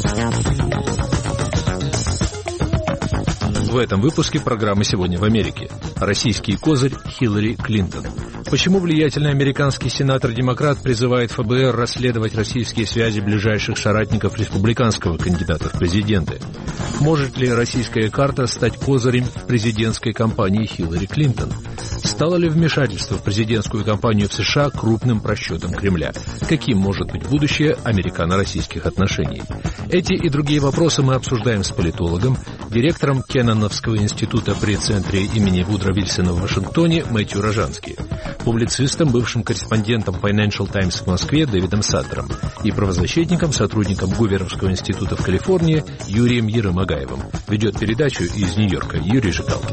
В этом выпуске программы «Сегодня в Америке». Российский козырь Хиллари Клинтон. Почему влиятельный американский сенатор-демократ призывает ФБР расследовать российские связи ближайших соратников республиканского кандидата в президенты? Может ли российская карта стать козырем в президентской кампании Хиллари Клинтон? Стало ли вмешательство в президентскую кампанию в США крупным просчетом Кремля? Каким может быть будущее американо-российских отношений? Эти и другие вопросы мы обсуждаем с политологом, директором Кенноновского института при центре имени Вудро Вильсона в Вашингтоне Мэтью Рожански, публицистом, бывшим корреспондентом Financial Times в Москве Дэвидом Саттером и правозащитником, сотрудником Гуверовского института в Калифорнии Юрием Ерымагаевым. Ведет передачу из Нью-Йорка Юрий Жигалкин.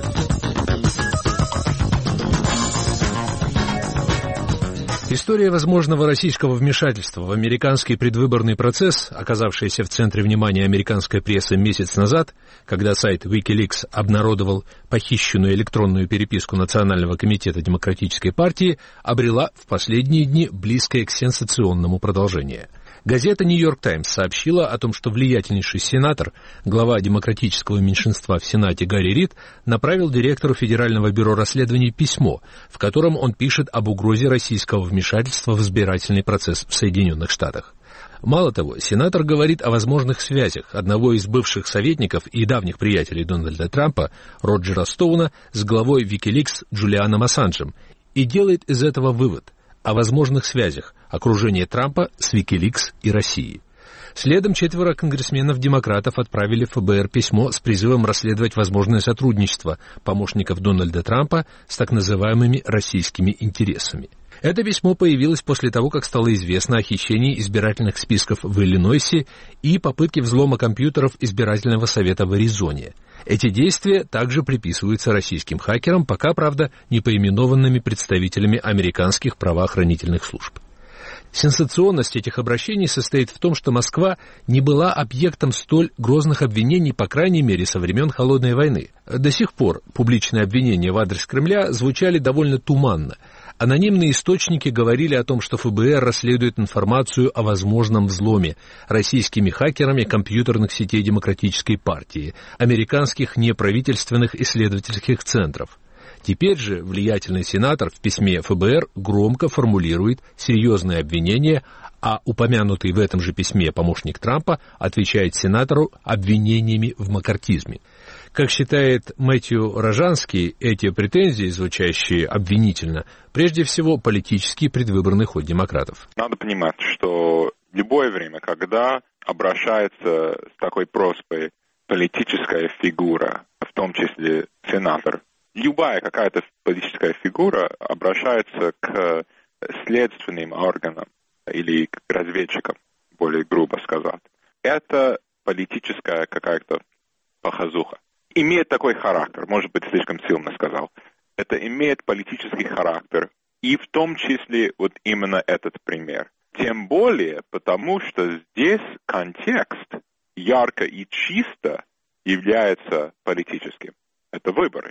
История возможного российского вмешательства в американский предвыборный процесс, оказавшаяся в центре внимания американской прессы месяц назад, когда сайт Wikileaks обнародовал похищенную электронную переписку Национального комитета Демократической партии, обрела в последние дни близкое к сенсационному продолжение. Газета «Нью-Йорк Таймс» сообщила о том, что влиятельнейший сенатор, глава демократического меньшинства в Сенате Гарри Рид, направил директору Федерального бюро расследований письмо, в котором он пишет об угрозе российского вмешательства в избирательный процесс в Соединенных Штатах. Мало того, сенатор говорит о возможных связях одного из бывших советников и давних приятелей Дональда Трампа, Роджера Стоуна, с главой Wikileaks Джулианом Ассанжем и делает из этого вывод о возможных связях окружения Трампа с Wikileaks и Россией. Следом 4 конгрессменов-демократов отправили в ФБР письмо с призывом расследовать возможное сотрудничество помощников Дональда Трампа с так называемыми российскими интересами. Это письмо появилось после того, как стало известно о хищении избирательных списков в Иллинойсе и попытке взлома компьютеров избирательного совета в Аризоне. Эти действия также приписываются российским хакерам, пока, правда, не поименованными представителями американских правоохранительных служб. Сенсационность этих обращений состоит в том, что Москва не была объектом столь грозных обвинений, по крайней мере, со времен Холодной войны. До сих пор публичные обвинения в адрес Кремля звучали довольно туманно. Анонимные источники говорили о том, что ФБР расследует информацию о возможном взломе российскими хакерами компьютерных сетей Демократической партии, американских неправительственных исследовательских центров. Теперь же влиятельный сенатор в письме ФБР громко формулирует серьезные обвинения, а упомянутый в этом же письме помощник Трампа отвечает сенатору обвинениями в маккартизме. Как считает Мэтью Рожански, эти претензии, звучащие обвинительно, прежде всего политический предвыборный ход демократов. Надо понимать, что в любое время, когда обращается с такой просьбой политическая фигура, в том числе сенатор, любая какая-то политическая фигура обращается к следственным органам или к разведчикам, более грубо сказать. Это политическая какая-то показуха. Имеет такой характер, может быть, слишком сильно сказал. Это имеет политический характер, и в том числе вот именно этот пример. Тем более, потому что здесь контекст ярко и чисто является политическим. Это выборы.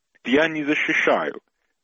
Я не защищаю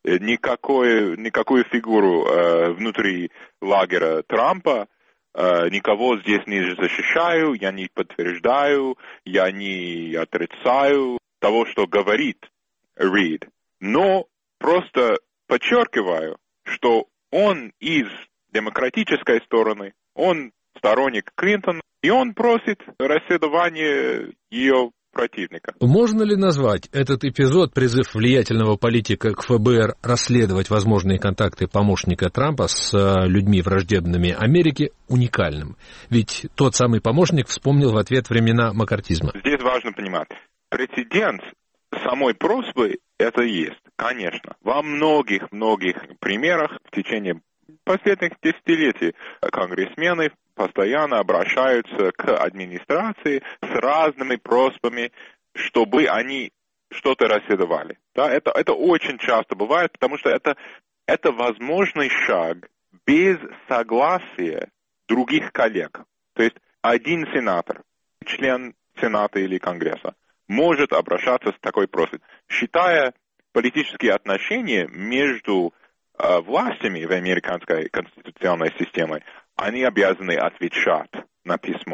никакую фигуру внутри лагеря Трампа, никого здесь не защищаю, я не подтверждаю, я не отрицаю того, что говорит Рид. Но просто подчеркиваю, что он из демократической стороны, он сторонник Клинтона, и он просит расследования ее противника. Можно ли назвать этот эпизод, призыв влиятельного политика к ФБР расследовать возможные контакты помощника Трампа с людьми, враждебными Америке, уникальным? Ведь тот самый помощник вспомнил в ответ времена маккартизма. Здесь важно понимать, прецедент самой просьбы это есть, конечно. Во многих примерах в течение последних десятилетий конгрессмены постоянно обращаются к администрации с разными просьбами, чтобы они что-то расследовали. Да, это очень часто бывает, потому что это возможный шаг без согласия других коллег. То есть один сенатор, член Сената или Конгресса, может обращаться с такой просьбой, считая политические отношения между властями в американской конституционной системе, они обязаны отвечать на письмо.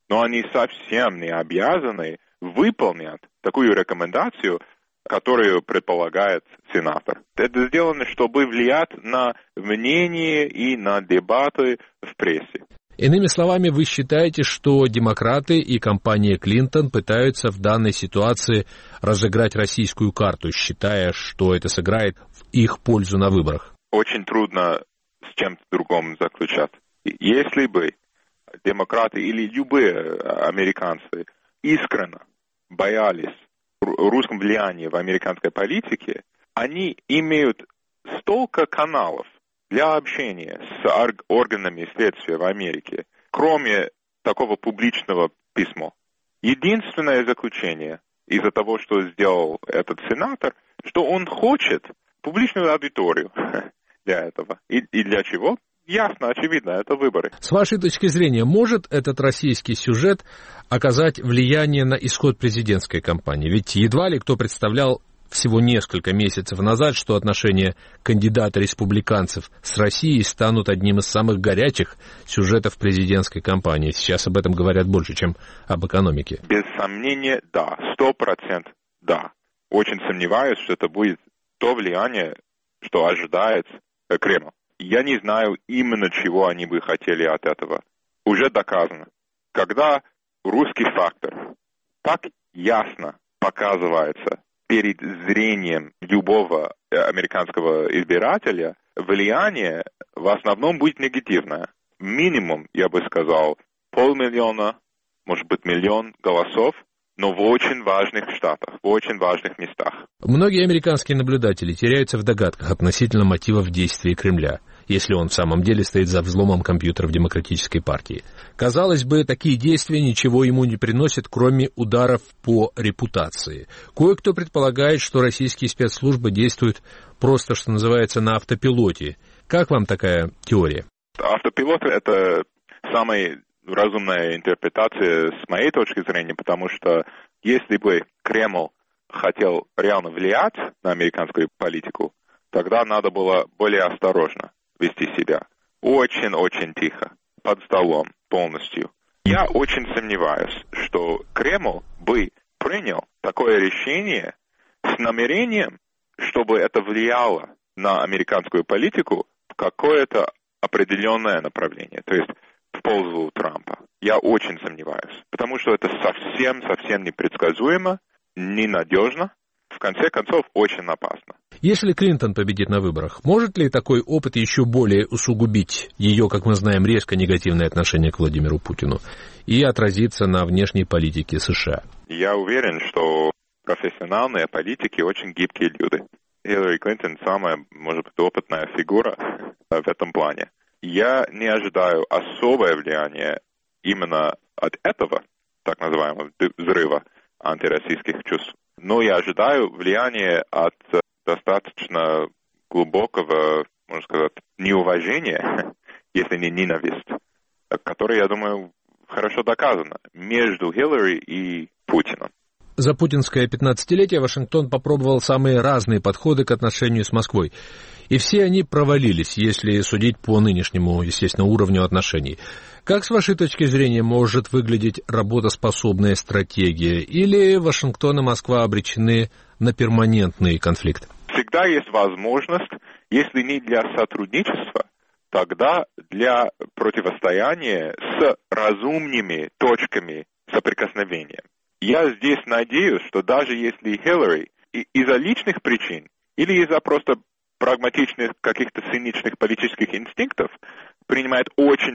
но они совсем не обязаны выполнять такую рекомендацию, которую предполагает сенатор. Это сделано, чтобы влиять на мнение и на дебаты в прессе. Иными словами, вы считаете, что демократы и компания Клинтон пытаются в данной ситуации разыграть российскую карту, считая, что это сыграет в их пользу на выборах? Очень трудно с чем-то другим заключать. Если бы демократы или любые американцы искренне боялись русском влиянии в американской политике, они имеют столько каналов для общения с органами следствия в Америке, кроме такого публичного письма. Единственное заключение из-за того, что сделал этот сенатор, что он хочет публичную аудиторию для этого. И для чего? Ясно, очевидно, это выборы. С вашей точки зрения, может этот российский сюжет оказать влияние на исход президентской кампании? Ведь едва ли кто представлял всего несколько месяцев назад, что отношения кандидата-республиканцев с Россией станут одним из самых горячих сюжетов президентской кампании. Сейчас об этом говорят больше, чем об экономике. Без сомнения, да. 100% да. Очень сомневаюсь, что это будет то влияние, что ожидает Кремль. Я не знаю именно, чего они бы хотели от этого. Уже доказано. Когда русский фактор так ясно показывается перед зрением любого американского избирателя, влияние в основном будет негативное. Минимум, я бы сказал, 500 000, может быть, 1 миллион голосов, но в очень важных штатах, в очень важных местах. Многие американские наблюдатели теряются в догадках относительно мотивов действий Кремля, если он в самом деле стоит за взломом компьютеров Демократической партии. Казалось бы, такие действия ничего ему не приносят, кроме ударов по репутации. Кое-кто предполагает, что российские спецслужбы действуют просто, что называется, на автопилоте. Как вам такая теория? Автопилот — это самая разумная интерпретация с моей точки зрения, потому что если бы Кремль хотел реально влиять на американскую политику, тогда надо было более осторожно вести себя. Очень-очень тихо, под столом полностью. Я очень сомневаюсь, что Кремль бы принял такое решение с намерением, чтобы это влияло на американскую политику в какое-то определенное направление, то есть в пользу Трампа. Я очень сомневаюсь, потому что это совсем непредсказуемо, ненадежно, в конце концов, очень опасно. Если Клинтон победит на выборах, может ли такой опыт еще более усугубить ее, как мы знаем, резко негативное отношение к Владимиру Путину и отразиться на внешней политике США? Я уверен, что профессиональные политики очень гибкие люди. Хиллари Клинтон самая, может быть, опытная фигура в этом плане. Я не ожидаю особое влияние именно от этого, так называемого, взрыва антироссийских чувств. Но я ожидаю влияния от достаточно глубокого, можно сказать, неуважения, если не ненависть, которое, я думаю, хорошо доказано между Хиллари и Путиным. За путинское 15-летие Вашингтон попробовал самые разные подходы к отношению с Москвой. И все они провалились, если судить по нынешнему, естественно, уровню отношений. Как, с вашей точки зрения, может выглядеть работоспособная стратегия? Или Вашингтон и Москва обречены на перманентный конфликт? Всегда есть возможность, если не для сотрудничества, тогда для противостояния с разумными точками соприкосновения. Я здесь надеюсь, что даже если Хиллари из-за личных причин или из-за просто прагматичных каких-то циничных политических инстинктов принимает очень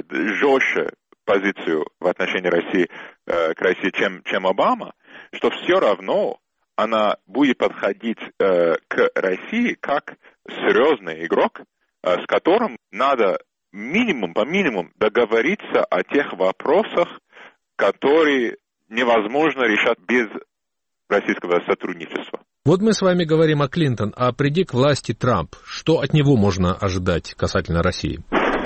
жестче позицию в отношении России, к России, чем Обама, что все равно она будет подходить к России как серьезный игрок, с которым надо по минимуму договориться о тех вопросах, которые невозможно решать без российского сотрудничества. Вот мы с вами говорим о Клинтон, а приди к власти Трамп. Что от него можно ожидать касательно России?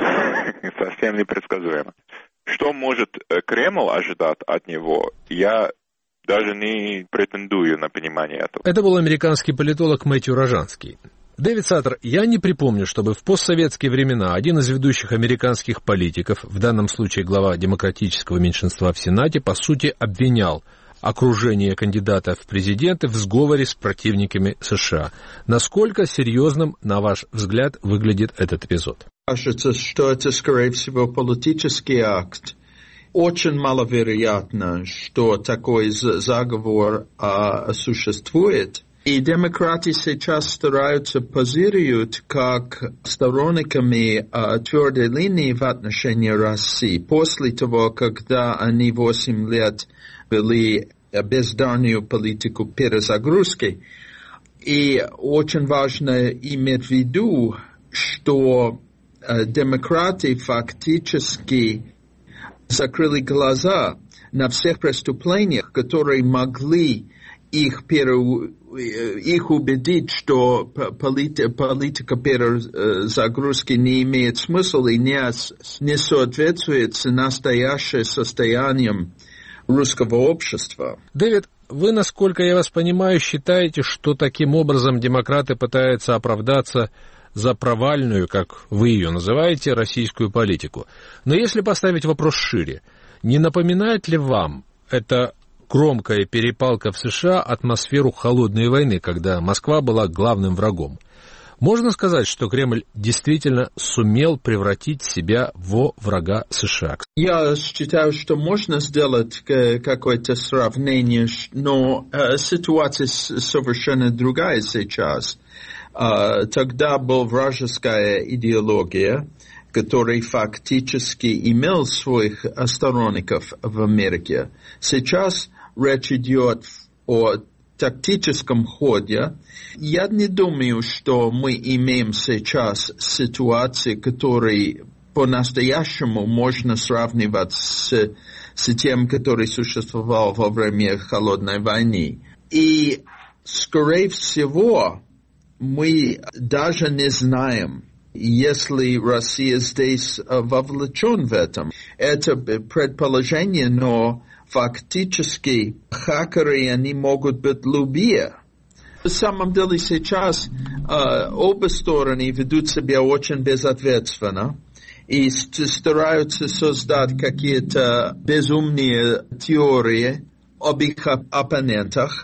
Совсем непредсказуемо. Что может Кремль ожидать от него, я даже не претендую на понимание этого. Это был американский политолог Мэтью Рожанский. Дэвид Саттер, я не припомню, чтобы в постсоветские времена один из ведущих американских политиков, в данном случае глава демократического меньшинства в Сенате, по сути обвинял окружение кандидата в президенты в сговоре с противниками США. Насколько серьезным, на ваш взгляд, выглядит этот эпизод? Кажется, что это, скорее всего, политический акт. Очень маловероятно, что такой заговор существует. И демократы сейчас стараются позировать как сторонниками твердой линии в отношении России. После того, когда они 8 лет вели бездарную политику перезагрузки. И очень важно иметь в виду, что демократы фактически закрыли глаза на всех преступлениях, которые могли их убедить, что политика перезагрузки не имеет смысла и не соответствует с настоящим состоянием русского общества. Дэвид, вы, насколько я вас понимаю, считаете, что таким образом демократы пытаются оправдаться за провальную, как вы ее называете, российскую политику. Но если поставить вопрос шире, не напоминает ли вам эта громкая перепалка в США атмосферу холодной войны, когда Москва была главным врагом? Можно сказать, что Кремль действительно сумел превратить себя во врага США? Я считаю, что можно сделать какое-то сравнение, но ситуация совершенно другая сейчас. Тогда была вражеская идеология, который фактически имел своих сторонников в Америке. Сейчас речь идет о тактическом ходе. Я не думаю, что мы имеем сейчас ситуацию, которую по-настоящему можно сравнивать с тем, который существовал во время Холодной войны. И, скорее всего, мы даже не знаем, если Россия здесь вовлечена в этом. Это предположение, но фактически хакеры, они могут быть любые. На самом деле сейчас обе стороны ведут себя очень безответственно и стараются создать какие-то безумные теории об их оппонентах,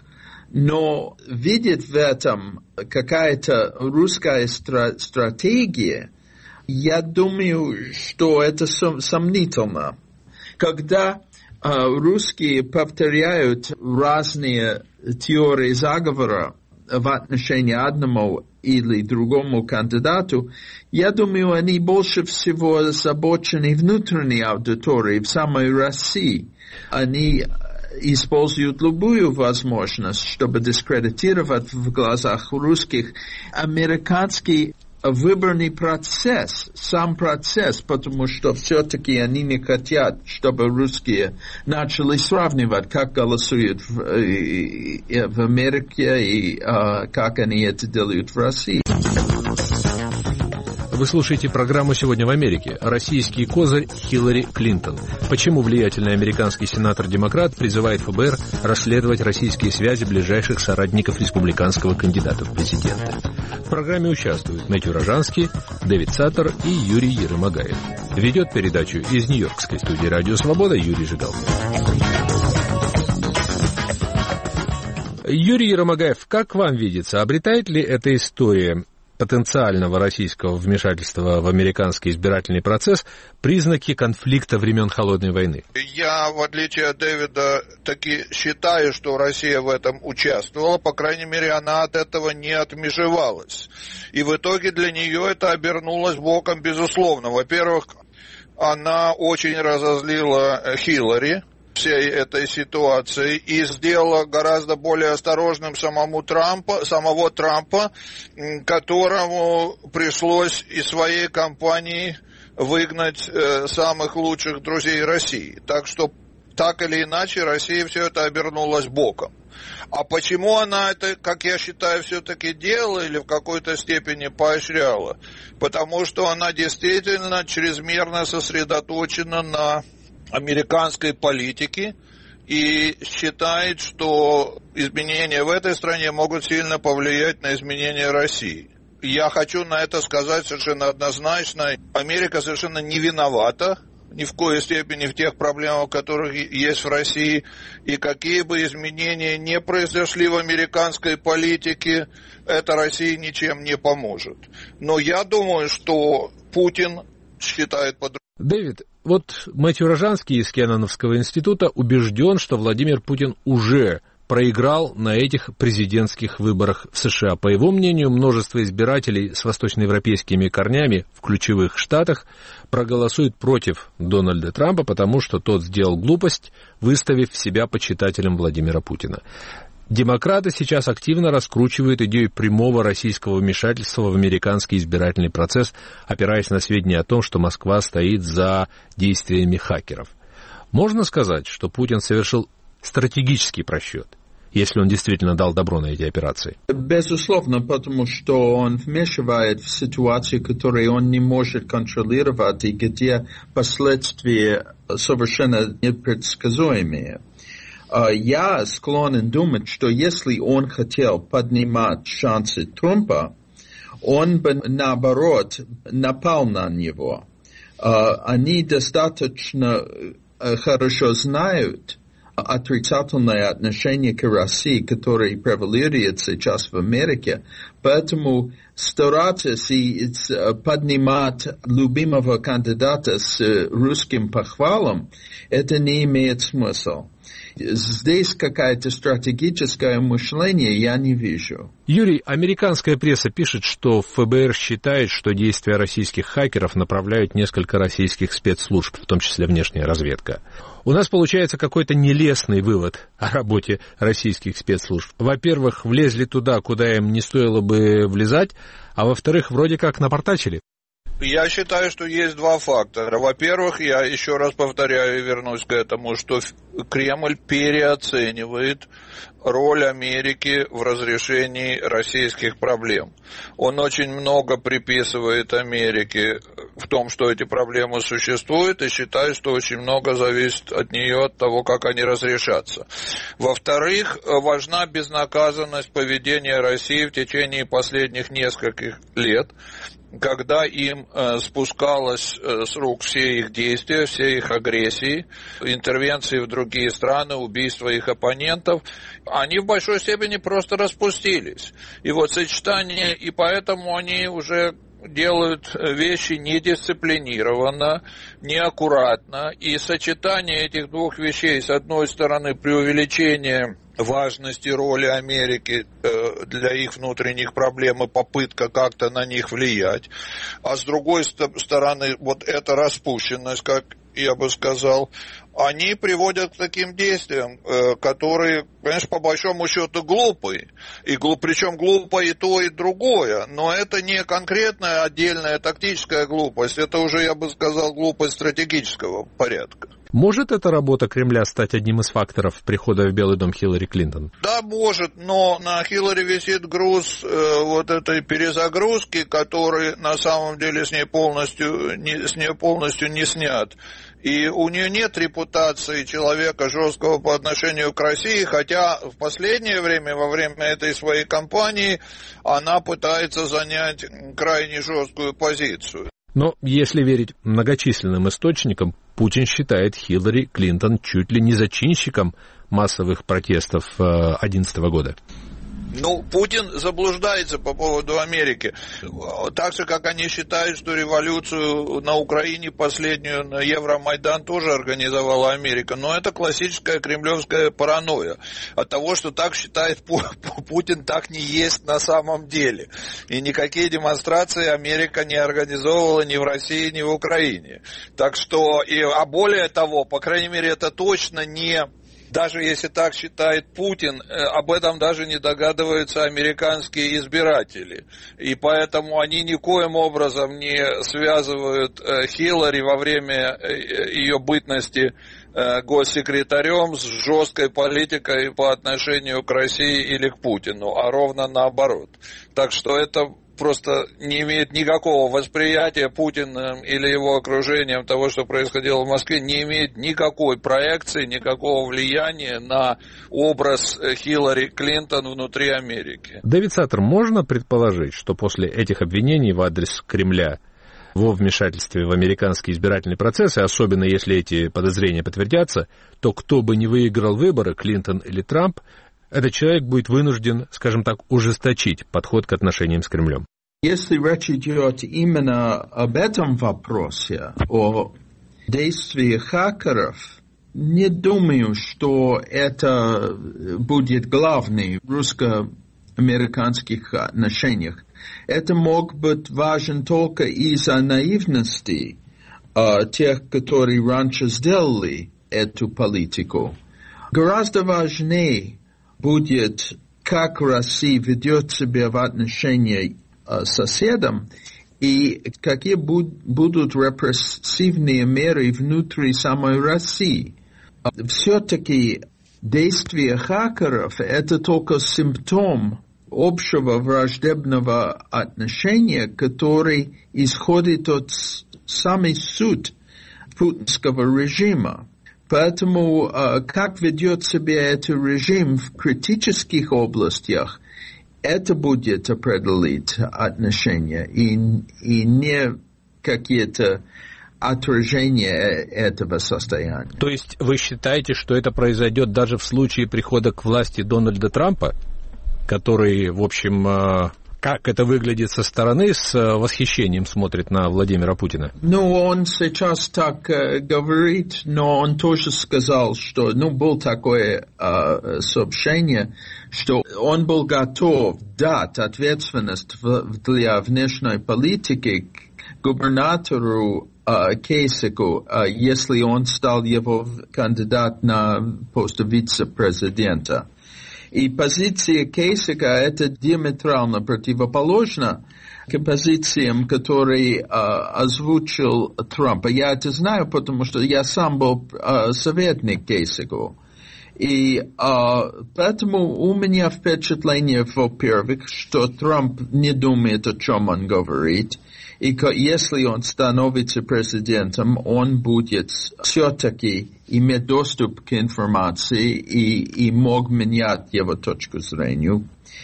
но видит в этом какая-то русская стратегия, я думаю, что это сомнительно. Когда русские повторяют разные теории заговора в отношении одному или другому кандидату, я думаю, они больше всего озабочены внутренней аудиторией в самой России. Они используют любую возможность, чтобы дискредитировать в глазах русских американский выборный процесс, сам процесс, потому что все-таки они не хотят, чтобы русские начали сравнивать, как голосуют в Америке и как они это делают в России. Вы слушаете программу «Сегодня в Америке». Российский козырь Хиллари Клинтон. Почему влиятельный американский сенатор-демократ призывает ФБР расследовать российские связи ближайших соратников республиканского кандидата в президенты? В программе участвуют Мэтью Рожанский, Дэвид Саттер и Юрий Ермогаев. Ведет передачу из Нью-Йоркской студии «Радио Свобода» Юрий Жигалкин. Юрий Ермогаев, как вам видится, обретает ли эта история потенциального российского вмешательства в американский избирательный процесс признаки конфликта времен Холодной войны? Я, в отличие от Дэвида, таки считаю, что Россия в этом участвовала. По крайней мере, она от этого не отмежевалась. И в итоге для нее это обернулось боком, безусловно. Во-первых, она очень разозлила Хиллари всей этой ситуации и сделала гораздо более осторожным самого Трампа, которому пришлось из своей кампании выгнать самых лучших друзей России. Так что, так или иначе, Россия все это обернулась боком. А почему она это, как я считаю, все-таки делала или в какой-то степени поощряла? Потому что она действительно чрезмерно сосредоточена на американской политики и считает, что изменения в этой стране могут сильно повлиять на изменения России. я хочу на это сказать совершенно однозначно. Америка совершенно не виновата ни в коей степени в тех проблемах, которые есть в России. И какие бы изменения не произошли в американской политике, это России ничем не поможет. Но я думаю, что Путин считает по-другому. Дэвид, вот Мэтью Рожанский из Кенноновского института убежден, что Владимир Путин уже проиграл на этих президентских выборах в США. По его мнению, множество избирателей с восточноевропейскими корнями в ключевых штатах проголосует против Дональда Трампа, потому что тот сделал глупость, выставив себя почитателем Владимира Путина. Демократы сейчас активно раскручивают идею прямого российского вмешательства в американский избирательный процесс, опираясь на сведения о том, что Москва стоит за действиями хакеров. Можно сказать, что Путин совершил стратегический просчет, если он действительно дал добро на эти операции? Безусловно, потому что он вмешивает в ситуации, которые он не может контролировать, и где последствия совершенно непредсказуемые. Я склонен думать, что если он хотел поднимать шансы Трампа, он бы, наоборот, напал на него. Они достаточно хорошо знают отрицательное отношение к России, которое превалирует сейчас в Америке, поэтому стараться поднимать любимого кандидата с русским похвалом, это не имеет смысла. Здесь какое-то стратегическое мышление я не вижу. Юрий, американская пресса пишет, что ФБР считает, что действия российских хакеров направляют несколько российских спецслужб, в том числе внешняя разведка. У нас получается какой-то нелестный вывод о работе российских спецслужб. Во-первых, влезли туда, куда им не стоило бы влезать, а во-вторых, вроде как напортачили. Я считаю, что есть два фактора. Во-первых, я еще раз повторяю и вернусь к этому, что Кремль переоценивает роль Америки в разрешении российских проблем. Он очень много приписывает Америке в том, что эти проблемы существуют, и считает, что очень много зависит от нее, от того, как они разрешатся. Во-вторых, важна безнаказанность поведения России в течение последних нескольких лет, когда им спускалось с рук все их действия, все их агрессии, интервенции в другие страны, убийства их оппонентов, они в большой степени просто распустились. И вот сочетание, и поэтому они уже делают вещи недисциплинированно, неаккуратно, и сочетание этих двух вещей, с одной стороны, преувеличение важности роли Америки для их внутренних проблем и попытка как-то на них влиять, а с другой стороны, вот эта распущенность, как я бы сказал, они приводят к таким действиям, которые, конечно, по большому счету глупые. Причем глупо и то, и другое. Но это не конкретная отдельная тактическая глупость. Это уже, я бы сказал, глупость стратегического порядка. Может эта работа Кремля стать одним из факторов прихода в Белый дом Хиллари Клинтон? Да, может, но на Хиллари висит груз вот этой перезагрузки, который на самом деле с нее полностью не снят. И у нее нет репутации человека жесткого по отношению к России, хотя в последнее время, во время этой своей кампании, она пытается занять крайне жесткую позицию. Но если верить многочисленным источникам, Путин считает Хиллари Клинтон чуть ли не зачинщиком массовых протестов 2011 года. Ну, Путин заблуждается по поводу Америки. Так же, как они считают, что революцию на Украине последнюю на Евромайдан тоже организовала Америка. Но это классическая кремлевская паранойя. От того, что так считает Путин, так не есть на самом деле. И никакие демонстрации Америка не организовывала ни в России, ни в Украине. Так что, а более того, по крайней мере, это точно не... Даже если так считает Путин, об этом даже не догадываются американские избиратели. И поэтому они никоим образом не связывают Хиллари во время ее бытности госсекретарем с жесткой политикой по отношению к России или к Путину, а ровно наоборот. Так что это просто не имеет никакого восприятия Путиным или его окружением того, что происходило в Москве, не имеет никакой проекции, никакого влияния на образ Хиллари Клинтон внутри Америки. Дэвид Саттер, можно предположить, что после этих обвинений в адрес Кремля во вмешательстве в американский избирательный процесс, и особенно если эти подозрения подтвердятся, то кто бы ни выиграл выборы, Клинтон или Трамп, этот человек будет вынужден, скажем так, ужесточить подход к отношениям с Кремлем? Если речь идет именно об этом вопросе, о действии хакеров, не думаю, что это будет главный в русско-американских отношениях. Это мог быть важен только из-за наивности тех, которые раньше сделали эту политику. Гораздо важнее будет, как Россия ведет себя в отношении с соседом и какие будут репрессивные меры внутри самой России. Все-таки действия хакеров – это только симптом общего враждебного отношения, который исходит от самой сути путинского режима. Поэтому как ведет себя этот режим в критических областях, это будет определить отношения и не какие-то отражения этого состояния. То есть вы считаете, что это произойдет даже в случае прихода к власти Дональда Трампа, который, в общем, как это выглядит со стороны, с восхищением смотрит на Владимира Путина? Ну, он сейчас так говорит, но он тоже сказал, что, было такое сообщение, что он был готов дать ответственность для внешней политики губернатору Кейсику, если он стал его кандидат на пост вице-президента. И позиция Кейсика это диаметрально противоположна к позициям, которые озвучил Трамп. Я это знаю, потому что я сам был советник Кейсику. И поэтому у меня впечатление, во-первых, что Трамп не думает, о чем он говорит. И если он становится президентом, он будет все-таки иметь доступ к информации и мог менять его точку зрения.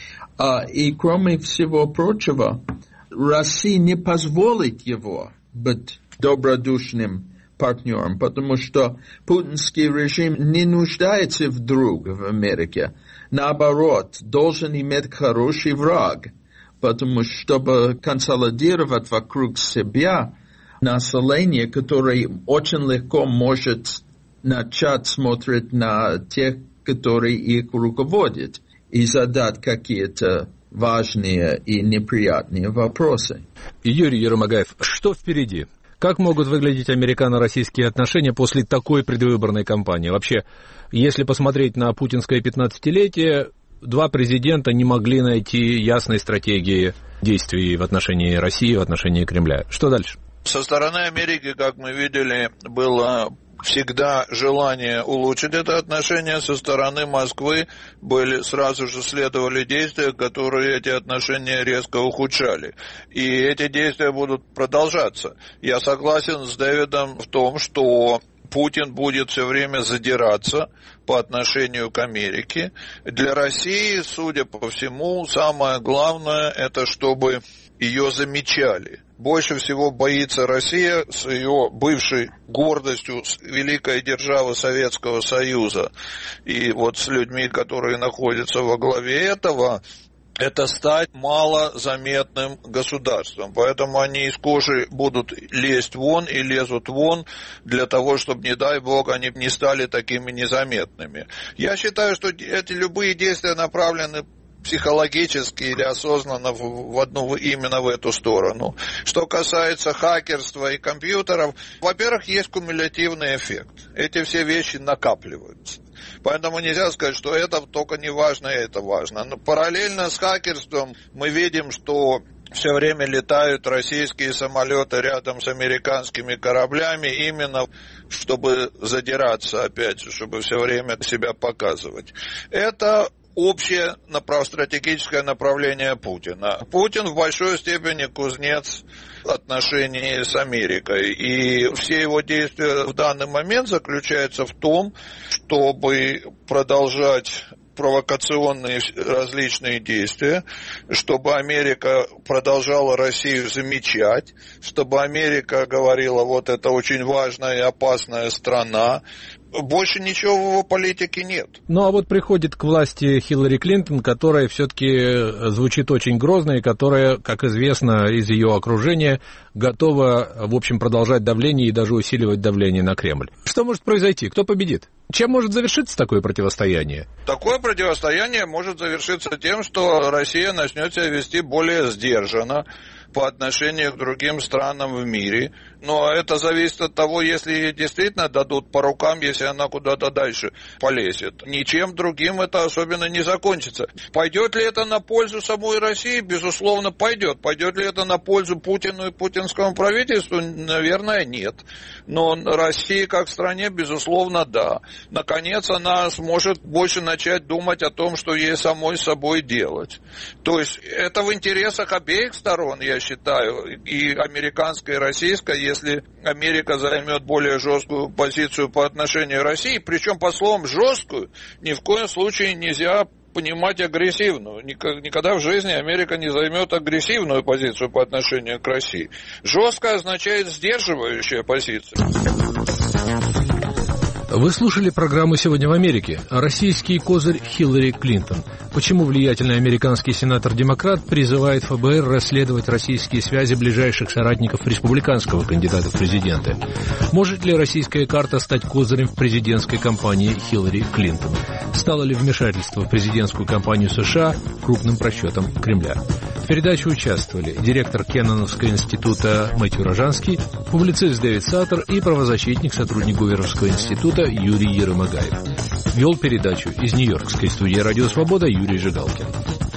И кроме всего прочего, Россия не позволит его быть добродушным партнером, потому что путинский режим не нуждается в друге в Америке. Наоборот, должен иметь хороший враг. Потому что, чтобы консолидировать вокруг себя население, которое очень легко может начать смотреть на тех, которые их руководят, и задать какие-то важные и неприятные вопросы. Юрий Ермогаев, что впереди? Как могут выглядеть американо-российские отношения после такой предвыборной кампании? Вообще, если посмотреть на путинское 15-летие, два президента не могли найти ясной стратегии действий в отношении России, в отношении Кремля. Что дальше? Со стороны Америки, как мы видели, было всегда желание улучшить это отношение. Со стороны Москвы сразу же следовали действия, которые эти отношения резко ухудшали. И эти действия будут продолжаться. Я согласен с Дэвидом в том, что Путин будет все время задираться по отношению к Америке. Для России, судя по всему, самое главное, это чтобы ее замечали. Больше всего боится Россия с ее бывшей гордостью великой державы Советского Союза. И вот с людьми, которые находятся во главе этого, это стать малозаметным государством. Поэтому они из кожи будут лезть вон и лезут вон для того, чтобы, не дай бог, они не стали такими незаметными. Я считаю, что эти любые действия направлены психологически или осознанно именно в эту сторону. Что касается хакерства и компьютеров, во-первых, есть кумулятивный эффект. Эти все вещи накапливаются. Поэтому нельзя сказать, что это только не важно, и это важно. Но параллельно с хакерством мы видим, что все время летают российские самолеты рядом с американскими кораблями, именно чтобы задираться, опять же, чтобы все время себя показывать. Это общее стратегическое направление Путина. Путин в большой степени кузнец отношений с Америкой. И все его действия в данный момент заключаются в том, чтобы продолжать провокационные различные действия, чтобы Америка продолжала Россию замечать, чтобы Америка говорила, вот это очень важная и опасная страна. Больше ничего в его политике нет. Ну, а вот приходит к власти Хиллари Клинтон, которая все-таки звучит очень грозно, и которая, как известно из ее окружения, готова, в общем, продолжать давление и даже усиливать давление на Кремль. Что может произойти? Кто победит? Чем может завершиться такое противостояние? Такое противостояние может завершиться тем, что Россия начнет себя вести более сдержанно по отношению к другим странам в мире. Но это зависит от того, если ей действительно дадут по рукам, если она куда-то дальше полезет. Ничем другим это особенно не закончится. Пойдет ли это на пользу самой России? Безусловно, пойдет. Пойдет ли это на пользу Путину и путинскому правительству? Наверное, нет. Но России как стране, безусловно, да. Наконец, она сможет больше начать думать о том, что ей самой собой делать. То есть, это в интересах обеих сторон, я считаю, и американской, и российской, если Америка займет более жесткую позицию по отношению к России, причем по словам жесткую, ни в коем случае нельзя понимать агрессивную. Никогда в жизни Америка не займет агрессивную позицию по отношению к России. Жесткая означает сдерживающая позиция. Вы слушали программу «Сегодня в Америке». Российский козырь Хиллари Клинтон. Почему влиятельный американский сенатор-демократ призывает ФБР расследовать российские связи ближайших соратников республиканского кандидата в президенты? Может ли российская карта стать козырем в президентской кампании Хиллари Клинтон? Стало ли вмешательство в президентскую кампанию США крупным просчетом Кремля? В передаче участвовали директор Кенноновского института Мэтью Рожанский, публицист Дэвид Саттер и правозащитник, сотрудник Гуверовского института Юрий Ермогаев. Вел передачу из Нью-Йоркской студии «Радио Свобода» Юрий Жигалкин.